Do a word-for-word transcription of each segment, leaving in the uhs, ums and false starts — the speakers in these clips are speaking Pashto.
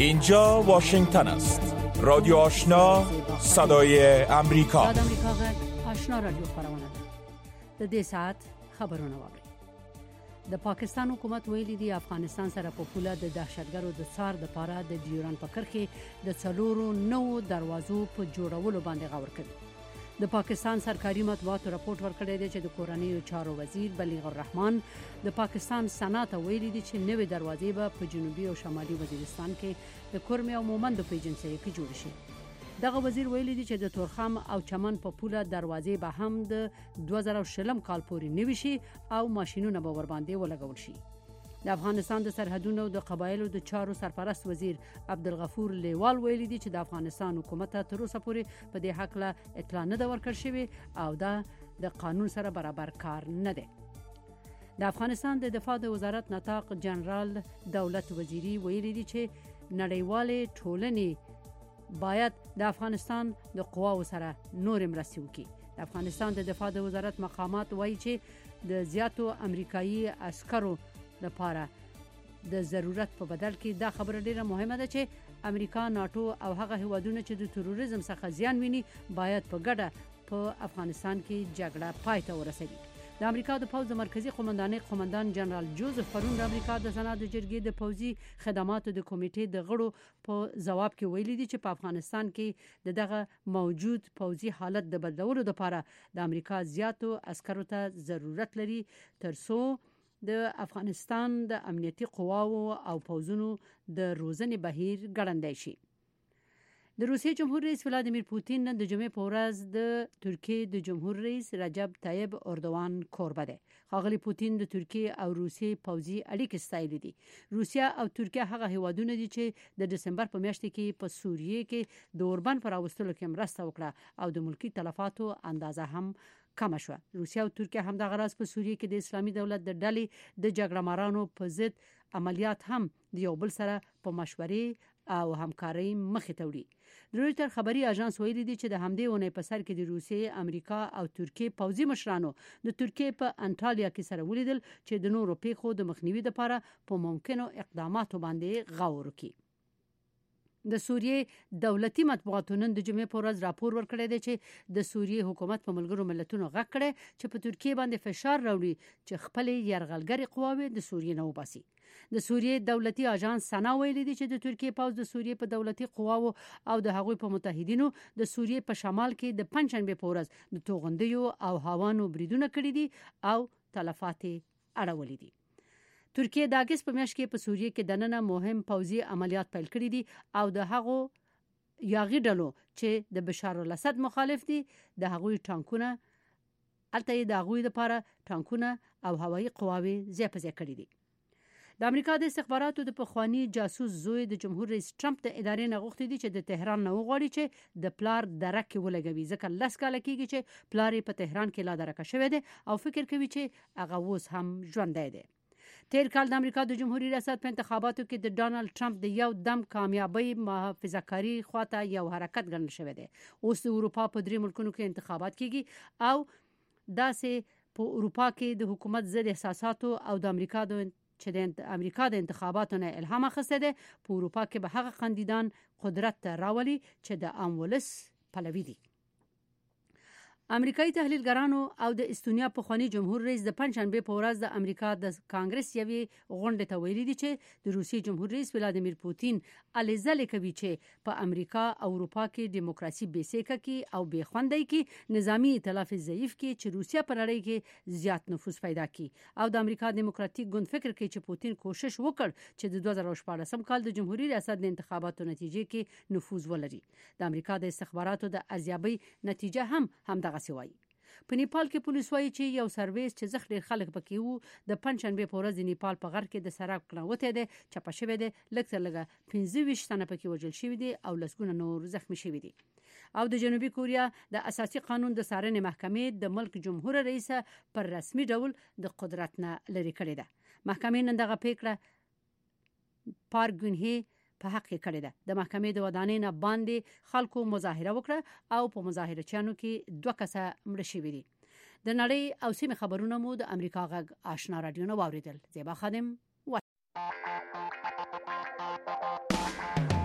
اینجا واشنگتن است. رادیو آشنا، صدای امریکا. صدای امریکا غږ آشنا رادیو خبرونه ده. د دې ساعت خبرونه واوري. د پاکستان حکومت ویلي دی افغانستان سره په پوله د دهشتګرو د څار د پاره د ډیورن په کرښه د څلورو نو دروازو په جوړولو باندې غور کوي. د پاکستان سرکاري مطبوعاتو راپورټ ورکړی دی چې د کورنیو چارو وزیر بلیغ الرحمن د پاکستان سنات ویلي دی چې نوې دروازې به په جنوبي او شمالي وزیرستان کې د کورمې او مومندو په ایجنسۍ کې جوړ شي. دغه وزیر ویلي دی چې د تورخم او چمن په پوله دروازې به هم د دوه زره شلم کال پورې نوي شي او ماشینونه به ور باندې ولګول شي. د افغانستان د سرحدونو د قبایلو د چارو سرپرست وزیر عبدالغفور لیوال ویلي دی چې د افغانستان حکومت تر اوسه پورې په دې حق له اطلاع نه ده ورکړل شوې او دا د قانون سره برابر کار نه دی. د افغانستان د دفاع د وزارت نطاق جنرال دولت وزیری ویلي دی چې نړیوالې ټولنې باید د افغانستان د قواو سره نور مرستې وکړي. د افغانستان د دفاع د وزارت مقامات وایي چې د زیاتو امریکایي عسکرو لپاره د ضرورت په بدل کې دا خبره ډیره مهمه ده چې امریکا، ناتو او هغه هیوادونه چې د تروریزم څخه زیان ویني باید په ګډه په افغانستان کې جګړه پای ته ورسوي. د امریکا د پوځ مرکزی قومندانۍ قومندان جنرال جوزف پرون د امریکا د سنا د جرګې د پوځي خدماتو د کمیټې د غړو په ځواب کې ویلي دي چې په افغانستان کې د دغه موجود پوځي حالت د بدلولو لپاره د امریکا زیاتو عسکرو ته ضرورت لري ترڅو د افغانستان د امنیتي قواو او پوځونو د روزنې بهیر ګړندی شي. د روسیې جمهور رئیس ولادیمیر پوتین نن د جمعې په ورځ د ترکیې د جمهور رئیس رجب طیب اردوغان کوربه دی. ښاغلی پوتین د ترکیې او روسیې پوځي اړیکې ستایلې دي. روسیا او ترکیه هغه هیوادونه دي چې د دسمبر په میاشت کې په سوریې کې د اوربن پر راوستلو کې مرسته وکړه او د ملکی تلفاتو اندازه هم کم شوه. روسیا او ترکیه هم د غراس په سوریې کې د اسلامي دولت د ډلې د جګړه مارانو په ضد عملیات هم د یو بل سره په مشورې او همکارۍ مخې ته وړي. د رویټر خبري اژانس ویلي دی چې د همدې اونۍ په سر کې د روسیې، امریکا او ترکیې پوځي مشرانو د ترکیې په انټالیا کې سره ولیدل چې د نورو پیښو د مخنیوي لپاره په ممکنو اقداماتو باندې غور وکړي. د سوریې دولتي مطبوعاتو نن د جمعې په ورځ راپور ورکړی دی چې د سوریې حکومت په ملګرو ملتونو غږ کړی چې په ترکیې باندې فشار راوړي چې خپلې یرغلګرې قواوې د سوریې نه وباسي. د سوریې دولتي اژانس سنا ویلي دی چې د ترکیې پوځ د سوریې په دولتي قواو او د هغوی په متحدینو د سوریې په شمال کې د پنځشنبه په ورځ د توغندیو او هوانو بریدونه کړي دي او تلفات اړولې دي. ترکیه د اگست په میاشت کې په سوریې کې دننه مهم پوځي عملیات پیل کړي دي او د هغو یاغي ډلو چې د بشار الاسد مخالف دي د هغوی ټانکونه الته د هغوی لپاره ټانکونه او هوایي قواوې زیات زیات کړي دي. د امریکا د استخباراتو د پخوانی جاسوس زوی د جمهور رئیس ټرمپ د ادارې نه غوښتي دي چې د تهران نه وغواړي چې د پلار درک ولګوي ځکه لس کاله کېږي چې پلار په تهران کې لا درک شوی دی او فکر کوي چې هغه اوس هم ژوندی دی. تیر کال د امریکا د جمهوریت ریاست په انتخاباتو کې د ډانلډ ټرمپ د یو دم کامیابی محافظه‌کاري خواته یو حرکت ګڼل شوی دی. اوس د اروپا په درې ملکونو کې انتخابات کیږي او داسې په اروپا کې د حکومت ضد احساساتو او د امریکا د چې د امریکا د انتخاباتو نه الهام اخیسته ده. په اروپا کې به هغه کاندیدان قدرت ته راولي چې د عام ولس پلوي دي. امریکایي تحلیلګرانو او د استونیا پخوانی جمهور رئیس د پنځشنبه په ورځ د امریکا د کانګرس یوې غونډې ته ویلي دي چې د روسیې جمهور رئیس ولادیمیر پوتین الیزل کوي چې په امریکا او اروپا کې دیموکراسي بیسیکه کې او بې خوندۍ کې نظامی ائتلاف ضعیف کې چې روسیا په نړۍ کې زیات نفوذ پیدا کړي او د امریکا دیموکراتیک ګوند فکر کوي چې پوتین کوشش وکړ چې د دوه زره شپاړسم کال د جمهوریت ریاست د انتخاباتو نتیجې کې نفوذ ولري. د امریکا د استخباراتو د ارزیابۍ نتیجه هم همدغه سوای. په نیپال کې پولیس وایي چې یو سرویس چې زخ ډیر خلک پکې وو د پنځشنبه په ورځ د نیپال په غر کې د سراب کړنوته ده چپه شوی ده لکه لږه پنځه ویشت تنه پکې وژل شوی دي او لسګونه نور زخمی شوی دي. او د جنوبي کوریا د اساسي قانون د څارنې محکمې د ملک جمهور رئیس پر رسمي ډول د قدرت نه لري کړی ده. محکمې نن دغه پریکړه پارک ګنهي په حق کې کړی ده. د محکمې د ودانۍ نه باندې خلکو مظاهره وکړه او په مظاهره چانو کې دوه کسه مړه شوي دي. د نړۍ او سیمې خبرونه مو د امریکا غږ آشنا رادیو نه واوریدل. زیبا خادم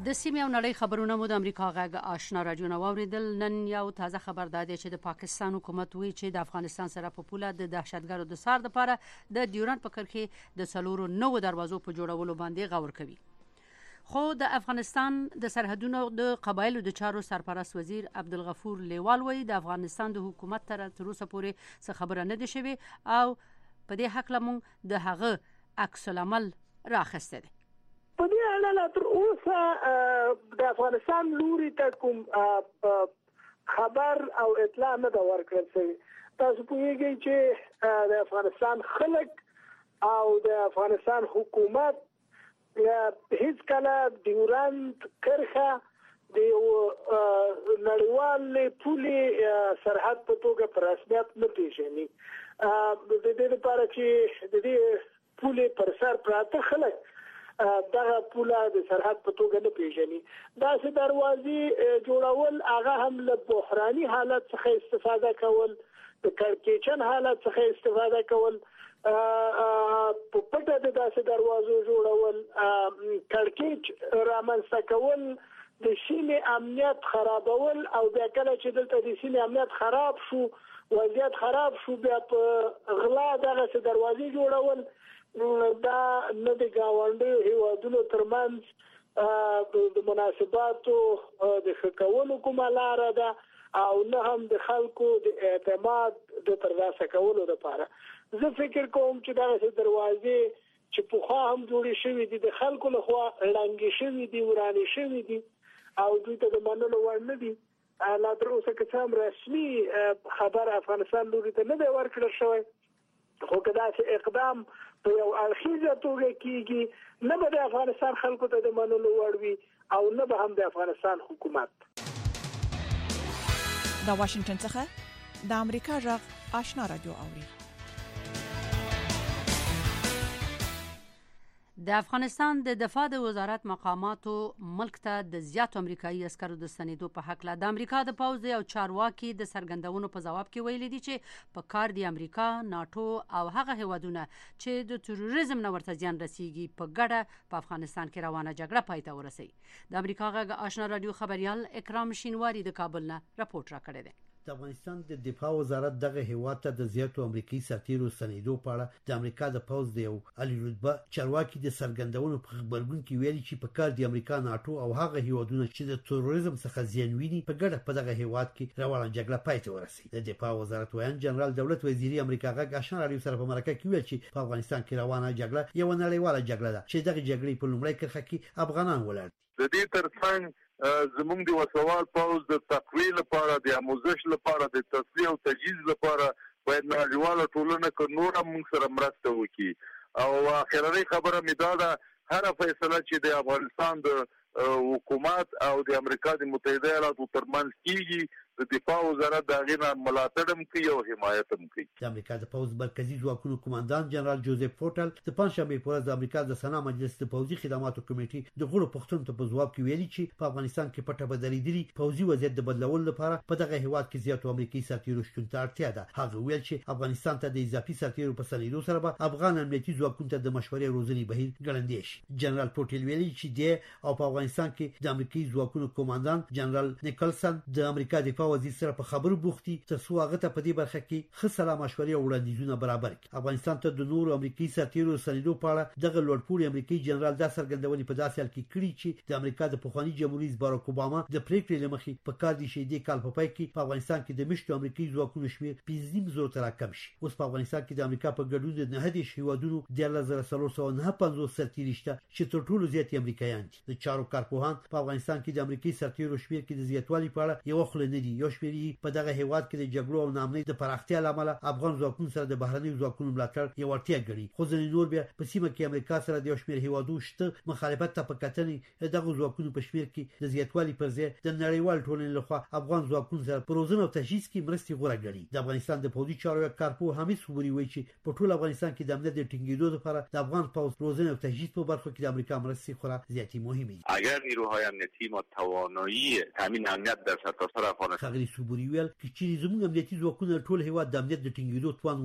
د سیمې او نړۍ خبرونه مو د امریکا غږ آشنا رادیو نو اوریدل. نن یو تازه خبر داده چې د پاکستان حکومت وی چې د افغانستان سره په پوله د دهشتګرو د سار لپاره د ډیورنډ په کرښې د څلورو نو دروازو په جوړولو باندې غور کوي. خو د افغانستان د سرحدونو د قبایلو د چارو سرپرست وزیر عبدالغفور لیوال وی د افغانستان د حکومت تر اوسه پورې څه خبره نه ده شوې او په دې حق لمون د هغه عکس العمل راخسته ده. په دې اړه لا تر اوسه د افغانستان لوري ته کوم خبر او اطلاع نه دا ورکړل شوی. تاسو پوهیږئ چې د افغانستان خلک او د افغانستان حکومت هیڅ کله ډیورنډ کرښه د نړیوال پولې سرحد په توګه په رسمیت نه پیژني. د دې لپاره چې د دې پولې پر سر پراته خلک دغه پوله د سرحد په توګه نه پیژني. دا چې دروازې جوړول هغه هم له بحراني حالت څخه استفاده کول، د کړکېچن حالت څخه استفاده کول، په پټه د داسې دروازو جوړول، کړکېچ رامنځته کول، د سیمې امنیت خرابول او بیا کله چې دلته د سیمې امنیت خراب شو، وضعیت خراب شو، بیا په غلا دغه دروازې جوړول دا نه د گاونډیو هیوادونو ترمنځ د مناسباتو د ښه کولو کومه لاره ده او نه هم د خلکو د اعتماد د ترلاسه کولو لپاره. زه فکر کوم چې دغه دروازې چې پخوا هم جوړې شوې دي د خلکو لخوا ړنګې شوې دي، ورانې شوې دي او دوی ته د منلو وړ نه دي. لا تر اوسه که څه هم رسمي خبر افغانستان لوري ته نه دی ورکړل شوی، خو که داسې اقدام په یو اړخیزه توګه کیږي نه به د افغانستان خلکو ته د منلو وړ وي او نه به هم د افغانستان حکومت. د واشنگټن څخه د امریکا غږ آشنا رادیو اوري. د افغانستان د دفاع د وزارت مقاماتو ملک ته د زیاتو امریکایي عسکرو د ستنېدو په حق له د امریکا د پوځ او چارواکي د څرګندونو په ځواب کې ویلي دي چې په کار دی امریکا، ناتو او هغه هیوادونه چې د تروریزم نه ورته زیان رسیږي په ګډه په افغانستان کې روانه جګړه پای ته ورسوي. د امریکا غږ آشنا رادیو خبريال اکرام شینواری د کابل نه راپورټ راکړی دی. د افغانستان د دفاع وزارت دغه هیواد ته د زیاتو امریکایي سرتیرو ستنېدو په اړه د امریکا د پوځ د یو عالی رتبه چارواکي د څرګندونو په خبرګون کې ویلي چې په کار د امریکا، ناتو او هغه هیوادونه چې د تروریزم څخه زیان ویني په ګډه په دغه هیواد کې روانه جګړه پای ته ورسوي. د دفاع وزارت ویان جنرال دولت وزیری امریکا غږ آشنا رادیو سره په مرکه کې ویل چې په افغانستان کې روانه جګړه یو نړیواله جګړه ده چې دغه جګړې په لومړۍ کرښه کې افغانان ولاړ دي. د دې ترڅنګ زموږ د وسوال پوز د تقویل لپاره، د آموزش لپاره، د تصفیه او تجهیز لپاره باید نړیواله ټولنه که نور هم موږ سره مرسته وکړي. او اخرنۍ خبره مې دا ده، هر فیصله چې د افغانستان د حکومت او د امریکا د متحده ایالاتو ترمنځ کیږي، د دفاع وزارت د هغې نه ملاتړ هم کوي او حمایت هم کوي. د امریکا د پوځ مرکزي ځواکونو قوماندان جنرال جوزف فوټل د پنځشنبې په ورځ د امریکا د سنا مجلس د پوځي خدماتو کمیټې د غړو پوښتنو ته په ځواب کې ویلي چې په افغانستان کې پټه بدلیدلي پوځي وضعیت د بدلولو لپاره په دغه هیواد کې زیاتو امریکایي سرتیرو شتون ته اړتیا ده. هغه ویل چې افغانستان ته د اضافي سرتیرو په ستنېدو سره به افغان امنیتي ځواکونو ته د مشورې روزنې بهیر ګړندی شي. جنرال فوټل ویلي چې د او په افغانستان کې د امریکایي ځواکونو قوماندان جنرال نیکلسن د امریکا دفاع وزیر سره په خبرو بوختي ترڅو هغه ته په دې برخه کې ښه سلا مشورې او وړاندیزونه برابر کړي. افغانستان ته د نورو امریکایي سرتیرو ستنېدو په اړه دغه لوړپوړي امریکایي جنرال دا څرګندونې په داسې حال کې کړي چې د امریکا د پخواني جمهوریت باراک اوباما د پریکړې لمخې په کار دي چې د کال په پای کې په افغانستان کې د مشتو امریکایي ځواکونو شمیر پنځه نیم زره ته راکم شي. اوس په افغانستان کې د امریکا په ګډون د نه دېرش هیوادونو دیارلس زره څلور سوه نهه پنځوس سرتیري شته چې تر ټولو زیات امریکایان دي. د چارو کارپوهان په افغانستان کې د امریکایي سرتیرو شمیر کې د زیاتوالي په اړه یو خل نه دي. یو شمیر په دغه هیواد کې د جګړو او نامنۍ د پراختیا لامل افغان ځواکونو سره د بهرنیو ځواکونو ملاتړ یو اړتیا ګڼي. خو ځینې نور بیا په سیمه کې امریکا سره د یو شمېر هیوادونو شته مخالفت ته په کتنې دغه ځواکونو په شمېر کې د زیاتوالي پر ځای د نړیوال ټولنې لخوا افغان ځواکونو سره په روزنه او تجهیز کې مرستې غوره ګڼي. د افغانستان د پوځي چارو کارپوه حمید صبوري وایي چې په ټول افغانستان کې د امنیت د ټینګېدو لپاره د افغان پوځ روزنه او تجهیز په برخه کې د امریکا مرستې خورا زیاتې مهمه دي. اگر نیروهای امنیتی ما توانایی تامین امنیت در سرتاسر افغانستان، خغری صبوري ویل چې زموږ امنیتي ځواکونه ټول هیواد د امنیت د ټینګېدو توان